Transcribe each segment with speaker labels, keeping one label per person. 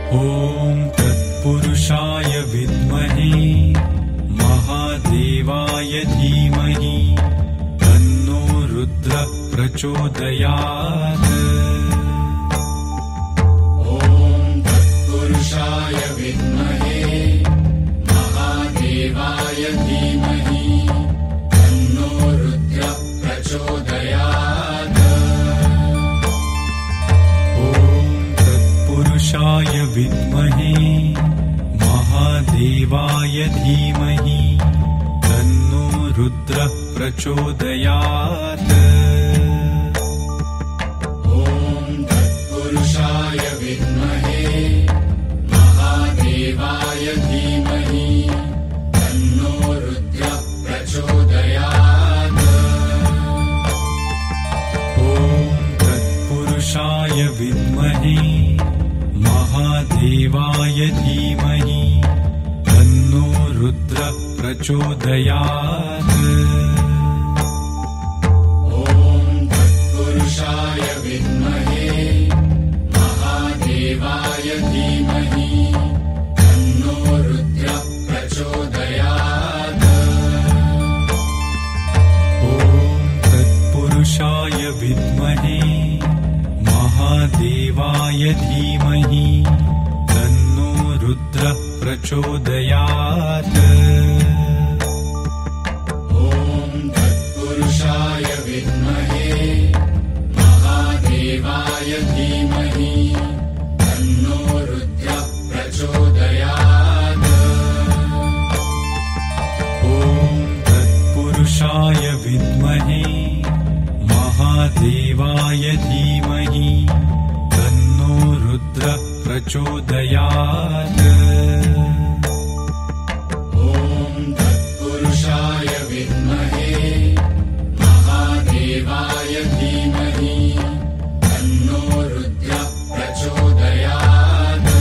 Speaker 1: ॐ तत्पुरुषाय विद्महे महादेवाय धीमहि तन्नो रुद्रः प्रचोदयात्।
Speaker 2: ॐ तत्पुरुषाय विद्महे महादेवाय धीमहि तन्नो रुद्रः प्रचोदयात्।
Speaker 1: पुरुषाय विद्महे महादेवाय धीमहि तन्नो रुद्रः प्रचोदयात्।
Speaker 2: ॐ तत्पुरुषाय विद्महे महादेवाय धीमहि तन्नो रुद्रः प्रचोदयात्।
Speaker 1: ॐ तत्पुरुषाय विद्महे महादेवाय धीमहि तन्नो रुद्रः प्रचोदयात्।
Speaker 2: ॐ तत्पुरुषाय विद्महे महादेवाय धीमहि तन्नो रुद्रः प्रचोदयात्।
Speaker 1: ॐ तत्पुरुषाय विद्महे महादेवाय धीमहि तन्नो रुद्रः प्रचोदयात्।
Speaker 2: ॐ तत्पुरुषाय विद्महे महादेवाय धीमहि तन्नो रुद्रः प्रचोदयात्।
Speaker 1: ॐ तत्पुरुषाय विद्महे महादेवाय धीमहि तन्नो रुद्रः प्रचोदयात्।
Speaker 2: ॐ तत्पुरुषाय विद्महे महादेवाय धीमहि तन्नो रुद्रः प्रचोदयात्।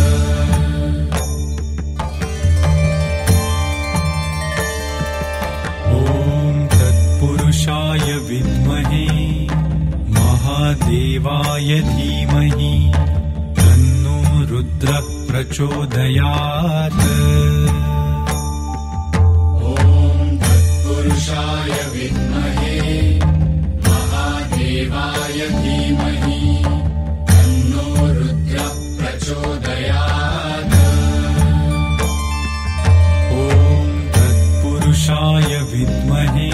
Speaker 1: ॐ तत्पुरुषाय विद्महे महादेवाय धीमहि तन्नो रुद्रः प्रचोदयात्।
Speaker 2: ॐ तत्पुरुषाय विद्महे महादेवाय धीमहि तन्नो रुद्रः प्रचोदयात्।
Speaker 1: ॐ तत्पुरुषाय विद्महे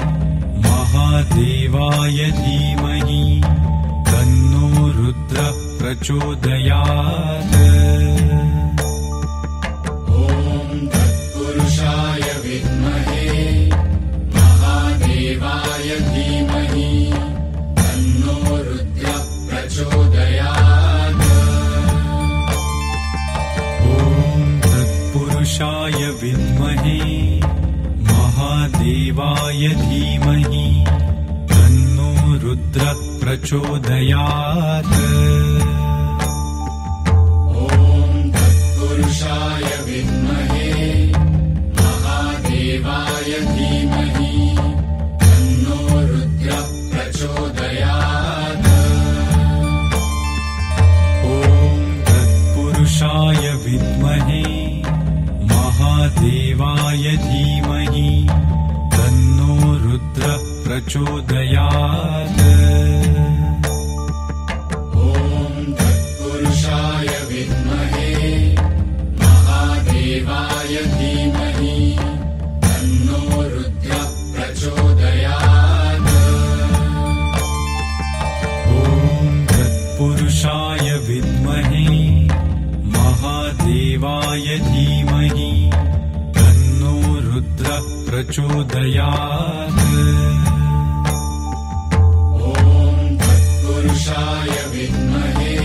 Speaker 1: महादेवाय धीमहि तन्नो रुद्रः प्रचोदयात्।
Speaker 2: ॐ तत्पुरुषाय विद्महे महादेवाय धीमहि तन्नो रुद्रः प्रचोदयात्।
Speaker 1: ॐ तत्पुरुषाय विद्महे महादेवाय धीमहि तन्नो रुद्रः प्रचोदयात्।
Speaker 2: ॐ तत्पुरुषाय विद्महे महादेवाय धीमहि तन्नो रुद्रः प्रचोदयात्।
Speaker 1: ॐ तत्पुरुषाय विद्महे महादेवाय धीमहि तन्नो रुद्रः प्रचोदयात्।
Speaker 2: ॐ तत्पुरुषाय विद्महे महादेवाय धीमहि तन्नो रुद्रः प्रचोदयात्।
Speaker 1: ॐ तत्पुरुषाय विद्महे महादेवाय धीमहि तन्नो रुद्रः प्रचोदयात्।
Speaker 2: ॐ तत्पुरुषाय विद्महे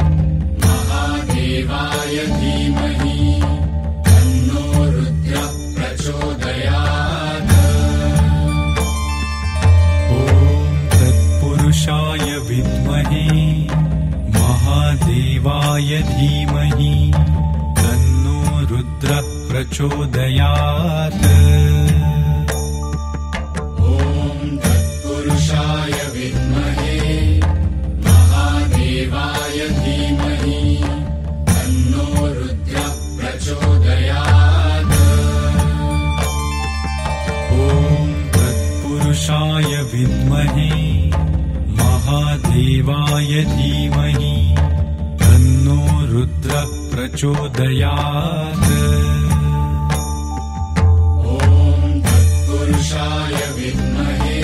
Speaker 2: महादेवाय धीमहि तन्नो रुद्रः प्रचोदयात्।
Speaker 1: ॐ तत्पुरुषाय विद्महे महादेवाय धीमहि तन्नो रुद्रः प्रचोदयात्।
Speaker 2: ॐ तत्पुरुषाय विद्महे महादेवाय धीमहि तन्नो
Speaker 1: महादेवाय धीमहि तन्नो रुद्रः प्रचोदयात्।
Speaker 2: ॐ तत्पुरुषाय विद्महे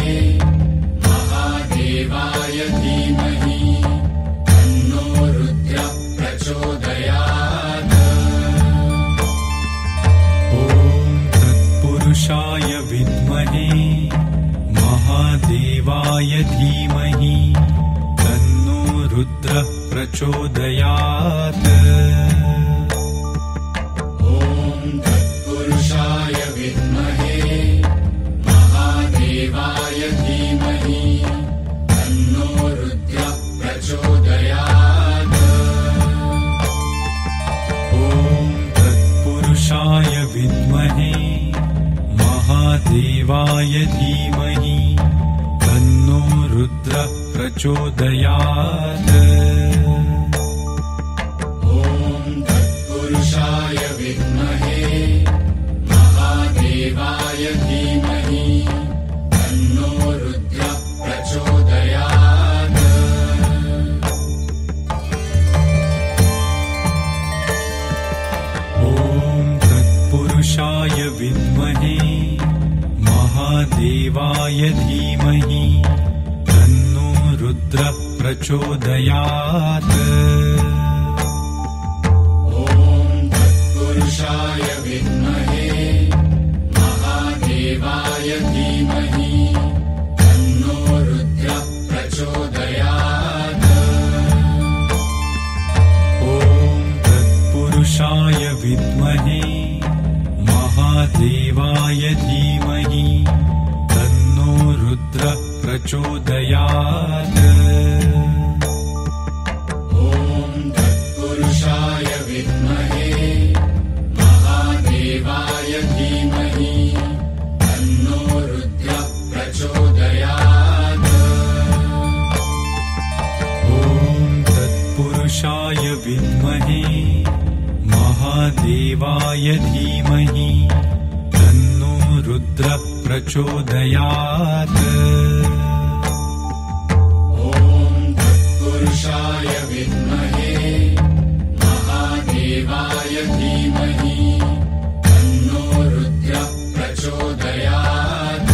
Speaker 2: महादेवाय धीमहि तन्नो रुद्रः प्रचोदयात्।
Speaker 1: ॐ तत्पुरुषाय विद्महे महादेवाय धीमहि तन्नो रुद्रः प्रचोदयात्।
Speaker 2: ॐ तत्पुरुषाय विद्महे महादेवाय धीमहि तन्नो रुद्रः प्रचोदयात्।
Speaker 1: ॐ तत्पुरुषाय विद्महे महादेवाय धीमहि तन्नो रुद्रः प्रचोदयात्।
Speaker 2: ॐ तत्पुरुषाय विद्महे महादेवाय धीमहि तन्नो रुद्रः प्रचोदयात्।
Speaker 1: ॐ तत्पुरुषाय विद्महे महादेवाय धीमहि तन्नो रुद्रः प्रचोदयात्।
Speaker 2: ॐ तत्पुरुषाय विद्महे महादेवाय धीमहि तन्नो रुद्रः प्रचोदयात्।
Speaker 1: ॐ तत्पुरुषाय विद्महे महादेवाय धीमहि तन्नो रुद्रः प्रचोदयात्।
Speaker 2: ॐ तत्पुरुषाय विद्महे महादेवाय धीमहि तन्नो रुद्रः प्रचोदयात्।
Speaker 1: ॐ तत्पुरुषाय विद्महे महादेवाय धीमहि तन्नो रुद्रः प्रचोदयात्।
Speaker 2: ॐ तत्पुरुषाय विद्महे महादेवाय धीमहि तन्नो रुद्रः प्रचोदयात्।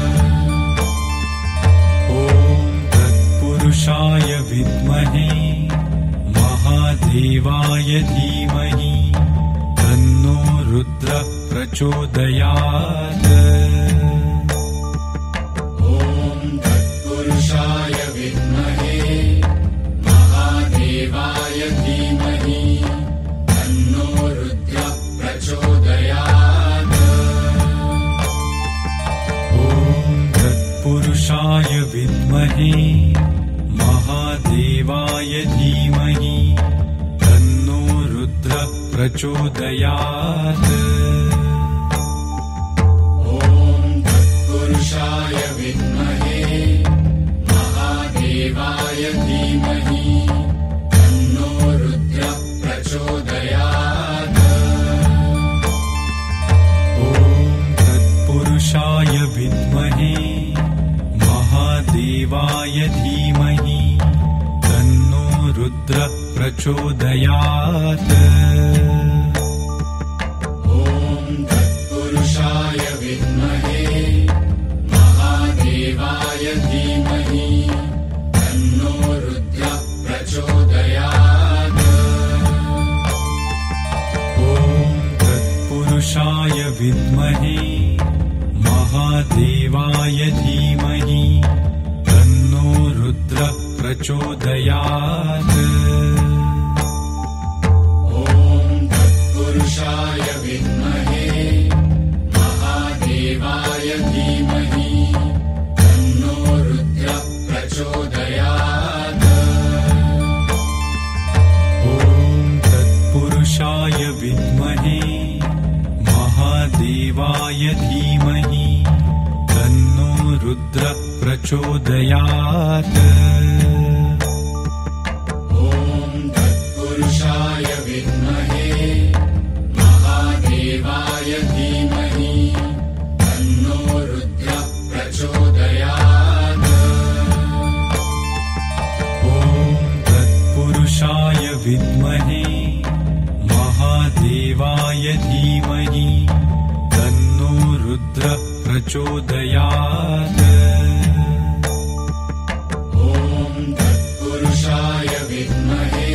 Speaker 1: ॐ तत्पुरुषाय विद्महे महादेवाय धीमहि तन्नो रुद्रः प्रचोदयात्।
Speaker 2: ॐ तत्पुरुषाय विद्महे महादेवाय धीमहि तन्नो रुद्रः प्रचोदयात्।
Speaker 1: ॐ तत्पुरुषाय विद्महे महादेवाय धीमहि तन्नो रुद्रः प्रचोदयात्।
Speaker 2: ॐ तत्पुरुषाय विद्महे महादेवाय धीमहि तन्नो रुद्रः प्रचोदयात्।
Speaker 1: ॐ तत्पुरुषाय विद्महे महादेवाय धीमहि तन्नो रुद्रः प्रचोदयात्।
Speaker 2: ॐ तत्पुरुषाय विद्महे महादेवाय धीमहि तन्नो रुद्रः प्रचोदयात्।
Speaker 1: ॐ तत्पुरुषाय विद्महे महादेवाय धीमहि तन्नो रुद्रः प्रचोदयात्।
Speaker 2: ॐ तत्पुरुषाय विद्महे महादेवाय धीमहि तन्नो रुद्रः प्रचोदयात्।
Speaker 1: ॐ तत्पुरुषाय विद्महे महादेवाय धीमहि तन्नो रुद्रः प्रचोदयात्।
Speaker 2: ॐ तत्पुरुषाय विद्महे महादेवाय धीमहि तन्नो रुद्रः प्रचोदयात्।
Speaker 1: विद्महे महादेवाय धीमहि तन्नो रुद्रः प्रचोदयात्।
Speaker 2: ॐ तत्पुरुषाय विद्महे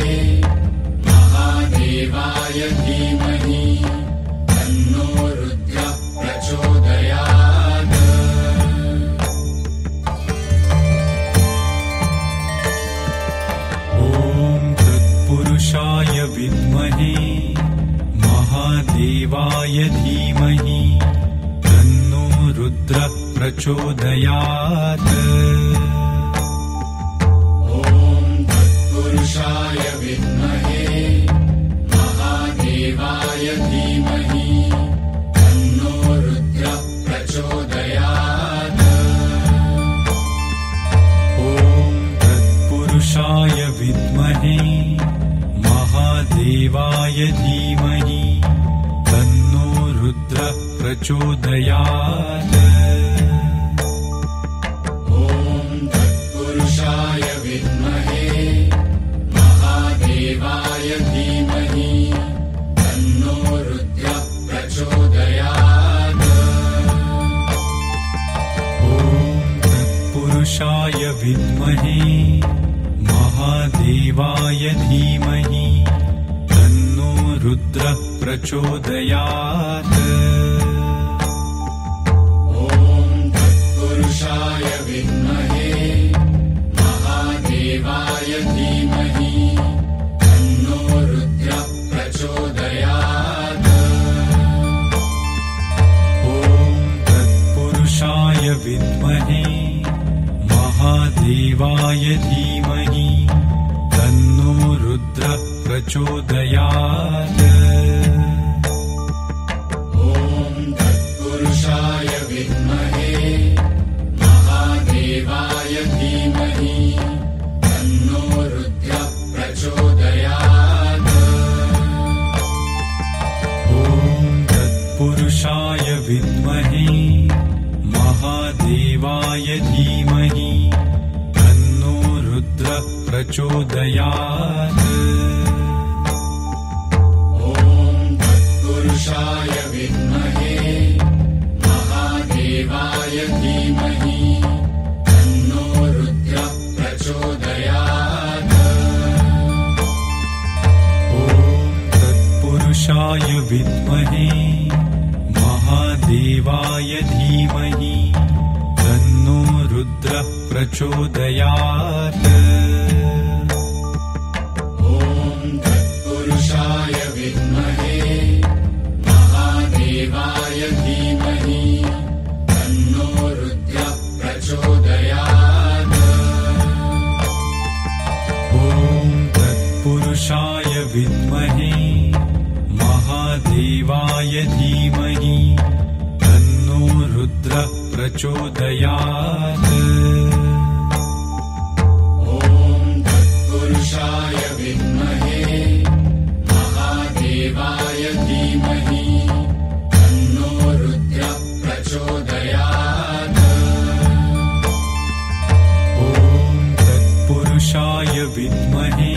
Speaker 2: महादेवाय धीमहि तन्नो रुद्रः प्रचोदयात्।
Speaker 1: ॐ तत्पुरुषाय विद्महे महादेवाय धीमहि तन्नो रुद्रः प्रचोदयात्।
Speaker 2: ॐ तत्पुरुषाय विद्महे महादेवाय धीमहि तन्नो रुद्रः प्रचोदयात्।
Speaker 1: ॐ तत्पुरुषाय विद्महे महादेवाय धीमहि तन्नो रुद्रः प्रचोदयात्।
Speaker 2: ॐ तत्पुरुषाय विद्महे महादेवाय धीमहि तन्नो रुद्रः प्रचोदयात्।
Speaker 1: ॐ तत्पुरुषाय विद्महे महादेवाय धीमहि तन्नो रुद्रः प्रचोदयात्।
Speaker 2: ॐ तत्पुरुषाय विद्महे महादेवाय धीमहि तन्नो रुद्रः प्रचोदयात्।
Speaker 1: ॐ तत्पुरुषाय विद्महे महादेवाय धीमहि तन्नो रुद्रः प्रचोदयात्।
Speaker 2: ॐ तत्पुरुषाय विद्महे महादेवाय धीमहि तन्नो रुद्रः प्रचोदयात्।
Speaker 1: ॐ तत्पुरुषाय विद्महे महादेवाय धीमहि तन्नो रुद्रः प्रचोदयात्।
Speaker 2: ॐ तत्पुरुषाय विद्महे महादेवाय धीमहि तन्नो रुद्रः प्रचोदयात्।
Speaker 1: ॐ तत्पुरुषाय विद्महे महादेवाय धीमहि तन्नो रुद्रः प्रचोदयात्।
Speaker 2: ॐ तत्पुरुषाय विद्महे महादेवाय धीमहि तन्नो रुद्रः प्रचोदयात्।
Speaker 1: ॐ तत्पुरुषाय विद्महे महादेवाय धीमहि तन्नो रुद्रः प्रचोदयात्।
Speaker 2: ॐ तत्पुरुषाय विद्महे महादेवाय धीमहि तन्नो रुद्रः प्रचोदयात्।
Speaker 1: ॐ तत्पुरुषाय विद्महे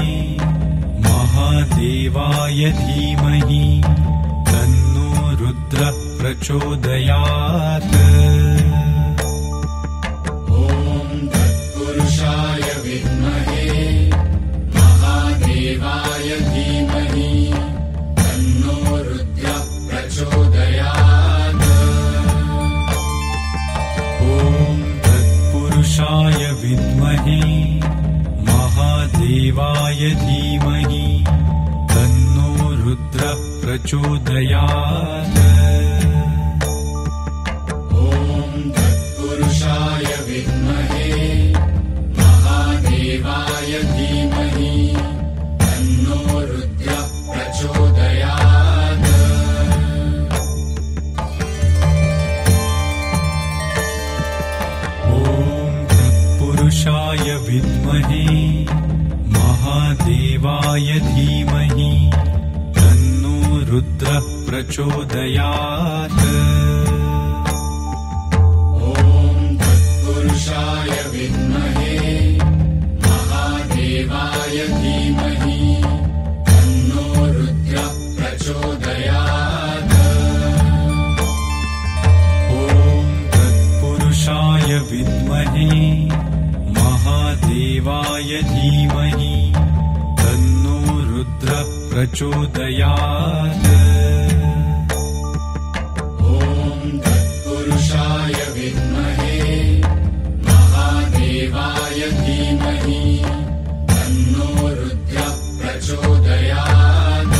Speaker 1: महादेवाय धीमहि तन्नो रुद्रः प्रचोदयात्।
Speaker 2: ॐ तत्पुरुषाय विद्महे महादेवाय धीमहि तन्नो रुद्रः प्रचोदयात्।
Speaker 1: ॐ तत्पुरुषाय विद्महे महादेवाय धीमहि तन्नो रुद्रः प्रचोदयात्।
Speaker 2: ॐ तत्पुरुषाय विद्महे महादेवाय धीमहि तन्नो रुद्रः प्रचोदयात्।
Speaker 1: ॐ तत्पुरुषाय विद्महे महादेवाय धीमहि तन्नो रुद्रः प्रचोदयात्।
Speaker 2: ॐ तत्पुरुषाय विद्महे महादेवाय धीमहि
Speaker 1: धीमहि तन्नो रुद्रः प्रचोदयात्।
Speaker 2: ॐ तत्पुरुषाय विद्महे महादेवाय धीमहि तन्नो रुद्रः प्रचोदयात्।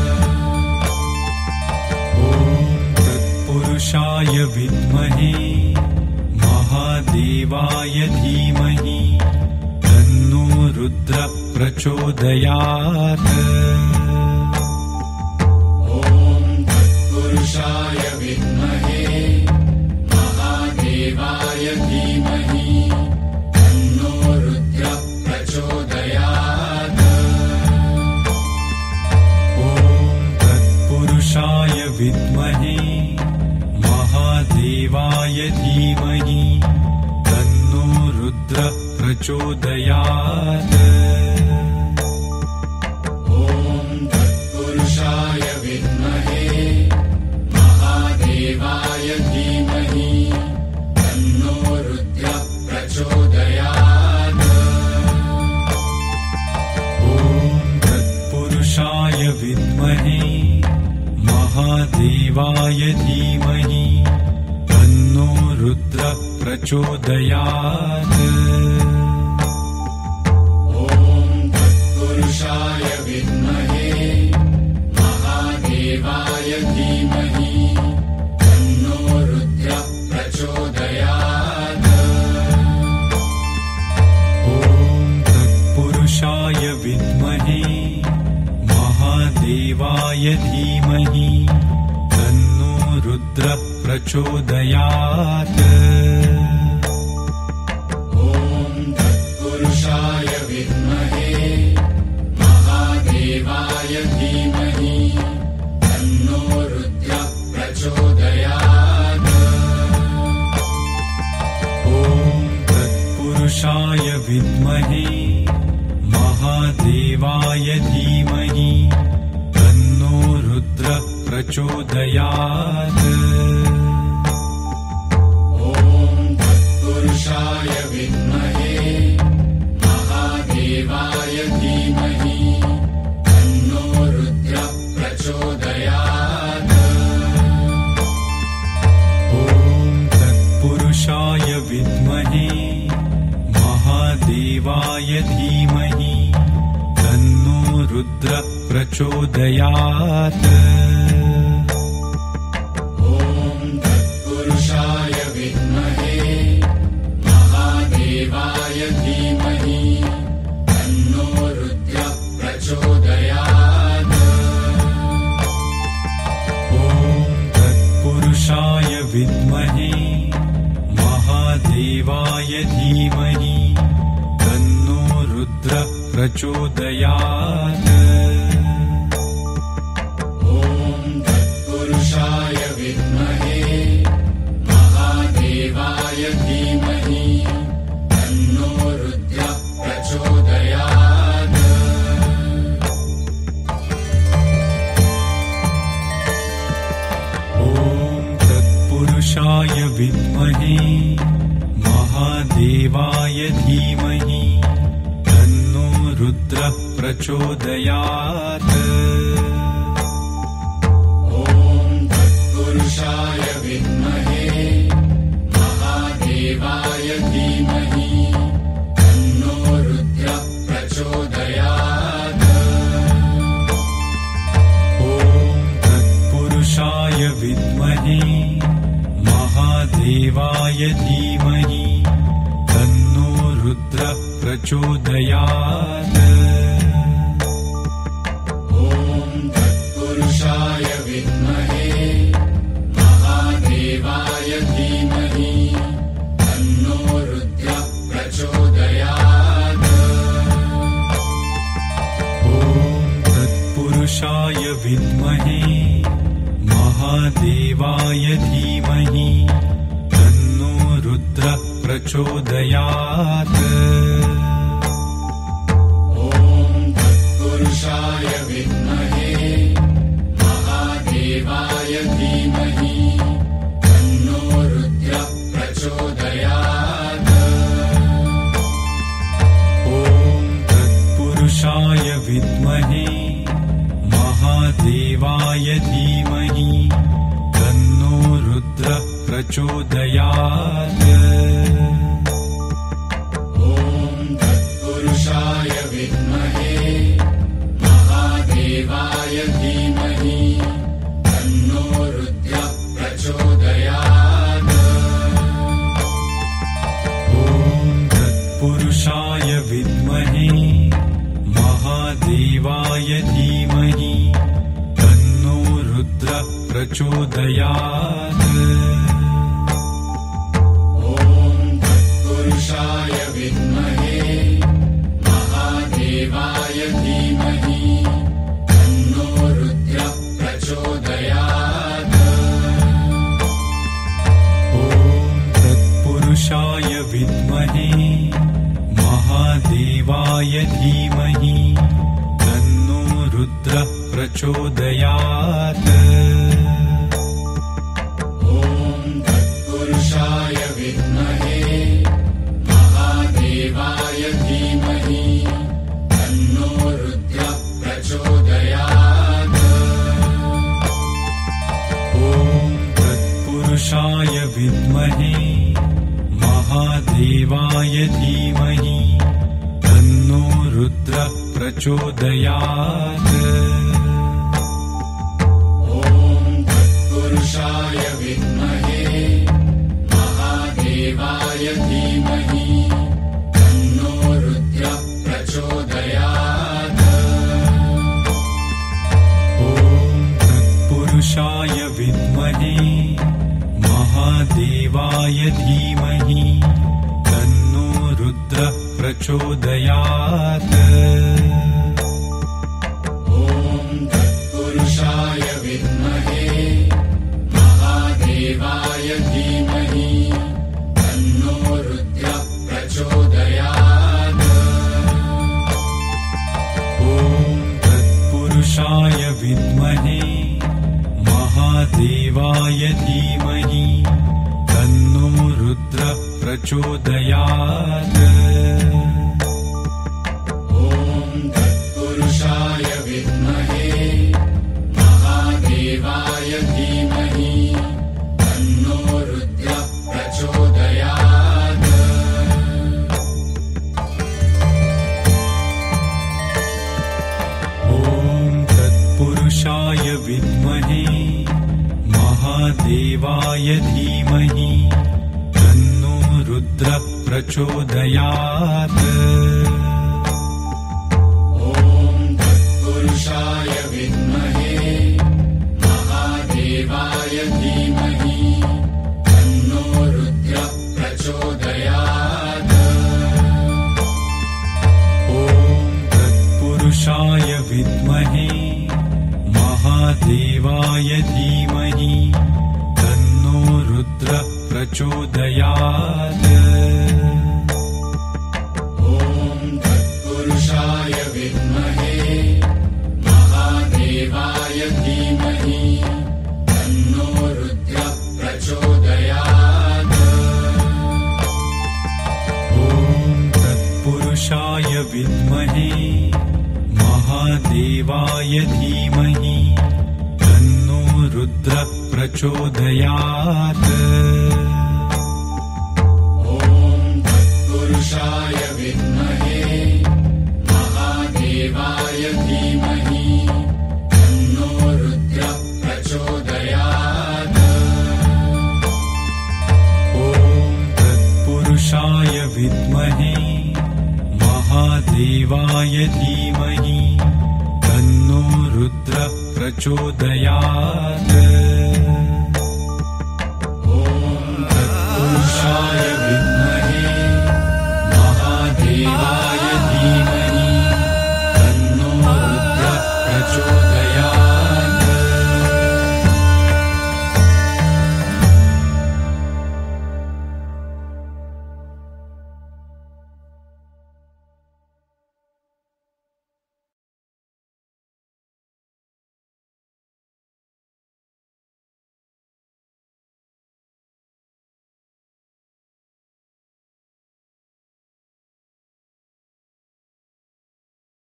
Speaker 1: ॐ तत्पुरुषाय विद्महे महादेवाय धीमहि तन्नो रुद्रः प्रचोदयात्।
Speaker 2: ॐ तत्पुरुषाय विद्महे महादेवाय धीमहि तन्नो रुद्रः प्रचोदयात्।
Speaker 1: ॐ तत्पुरुषाय विद्महे महादेवाय धीमहि तन्नो रुद्रः प्रचोदयात्।
Speaker 2: ॐ तत्पुरुषाय विद्महे महादेवाय धीमहि तन्नो रुद्रः प्रचोदयात्।
Speaker 1: ॐ तत्पुरुषाय विद्महे महादेवाय धीमहि तन्नो रुद्रः प्रचोदयात्।
Speaker 2: ॐ तत्पुरुषाय विद्महे महादेवाय धीमहि तन्नो रुद्रः प्रचोदयात्।
Speaker 1: ॐ तत्पुरुषाय विद्महे महादेवाय धीमहि तन्नो रुद्रः प्रचोदयात्।
Speaker 2: ॐ तत्पुरुषाय विद्महे महादेवाय धीमहि तन्नो रुद्रः प्रचोदयात्।
Speaker 1: ॐ तत्पुरुषाय विद्महे महादेवाय धीमहि तन्नो रुद्रः प्रचोदयात्।
Speaker 2: ॐ तत्पुरुषाय विद्महे महादेवाय धीमहि तन्नो रुद्रः प्रचोदयात्।
Speaker 1: ॐ तत्पुरुषाय विद्महे महादेवाय धीमहि तन्नो रुद्रः प्रचोदयात्।
Speaker 2: ॐ तत्पुरुषाय विद्महे महादेवाय धीमहि तन्नो रुद्रः प्रचोदयात्।
Speaker 1: ॐ तत्पुरुषाय विद्महे महादेवाय धीमहि तन्नो रुद्रः प्रचोदयात्।
Speaker 2: ॐ तत्पुरुषाय विद्महे महादेवाय धीमहि तन्नो रुद्रः प्रचोदयात्।
Speaker 1: ॐ तत्पुरुषाय विद्महे महादेवाय धीमहि तन्नो रुद्रः प्रचोदयात्।
Speaker 2: ॐ तत्पुरुषाय विद्महे महादेवाय धीमहि तन्नो रुद्रः प्रचोदयात्।
Speaker 1: ॐ तत्पुरुषाय विद्महे महादेवाय धीमहि तन्नो रुद्रः प्रचोदयात्।
Speaker 2: ॐ तत्पुरुषाय विद्महे महादेवाय धीमहि तन्नो रुद्रः प्रचोदयात्।
Speaker 1: ॐ तत्पुरुषाय विद्महे महादेवाय धीमहि तन्नो रुद्रः प्रचोदयात्।
Speaker 2: ॐ तत्पुरुषाय विद्महे महादेवाय धीमहि तन्नो रुद्रः प्रचोदयात्।
Speaker 1: ॐ प्रचोदयात्।
Speaker 2: ॐ तत्पुरुषाय विद्महे महादेवाय धीमहि तन्नो रुद्रः प्रचोदयात्।
Speaker 1: ॐ तत्पुरुषाय विद्महे महादेवाय धीमहि तन्नो रुद्रः प्रचोदयात्।
Speaker 2: ॐ तत्पुरुषाय विद्महे महादेवाय धीमहि तन्नो रुद्रः प्रचोदयात्।
Speaker 1: ॐ तत्पुरुषाय विद्महे महादेवाय धीमहि तन्नो रुद्रः प्रचोदयात्।
Speaker 2: ॐ तत्पुरुषाय विद्महे महादेवाय धीमहि तन्नो रुद्रः प्रचोदयात्।
Speaker 1: ॐ तत्पुरुषाय विद्महे महादेवाय धीमहि तन्नो रुद्रः प्रचोदयात्।
Speaker 2: ॐ तत्पुरुषाय विद्महे महादेवाय धीमहि तन्नो रुद्रः प्रचोदयात्।
Speaker 1: ॐ तत्पुरुषाय विद्महे महादेवाय धीमहि तन्नो रुद्रः प्रचोदयात्।
Speaker 2: ॐ तत्पुरुषाय विद्महे महादेवाय धीमहि तन्नो रुद्रः प्रचोदयात्।
Speaker 1: ॐ तत्पुरुषाय विद्महे महादेवाय धीमहि तन्नो रुद्रः प्रचोदयात्।
Speaker 2: ॐ तत्पुरुषाय विद्महे महादेवाय धीमहि तन्नो रुद्रः प्रचोदयात्।
Speaker 1: ॐ तत्पुरुषाय विद्महे महादेवाय धीमहि तन्नो रुद्रः प्रचोदयात्।
Speaker 2: ॐ तत्पुरुषाय विद्महे महादेवाय धीमहि तन्नो रुद्रः प्रचोदयात्।
Speaker 1: ॐ तत्पुरुषाय विद्महे महादेवाय धीमहि तन्नो रुद्रः प्रचोदयात्।
Speaker 2: ॐ तत्पुरुषाय विद्महे महादेवाय धीमहि तन्नो रुद्रः प्रचोदयात्।
Speaker 1: ॐ तत्पुरुषाय विद्महे महादेवाय धीमहि तन्नो रुद्रः प्रचोदयात्।
Speaker 2: ॐ तत्पुरुषाय विद्महे महादेवाय धीमहि तन्नो रुद्रः प्रचोदयात्।
Speaker 1: ॐ तत्पुरुषाय विद्महे महादेवाय धीमहि तन्नो रुद्रः प्रचोदयात्।
Speaker 2: ॐ तत्पुरुषाय